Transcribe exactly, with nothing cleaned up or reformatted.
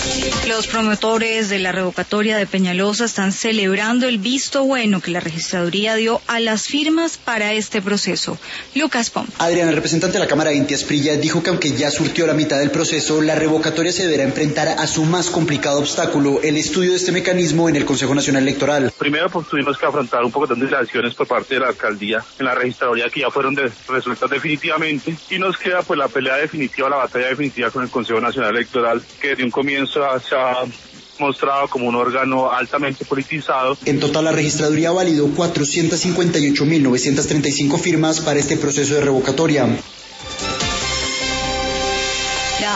Los promotores de la revocatoria de Peñalosa están celebrando el visto bueno que la registraduría dio a las firmas para este proceso. Lucas Pom. Adriana, el representante de la Cámara Inti Asprilla, dijo que aunque ya surtió la mitad del proceso, la revocatoria se deberá enfrentar a su más complicado obstáculo, el estudio de este mecanismo en el Consejo Nacional Electoral. Primero, pues tuvimos que afrontar un poco de dilaciones por parte de la alcaldía en la registraduría que ya fueron de, resueltas definitivamente, y nos queda pues la pelea definitiva, la batalla definitiva con el Consejo Nacional Electoral, que desde un comienzo se ha mostrado como un órgano altamente politizado. En total, la registraduría validó cuatrocientas cincuenta y ocho mil novecientas treinta y cinco firmas para este proceso de revocatoria.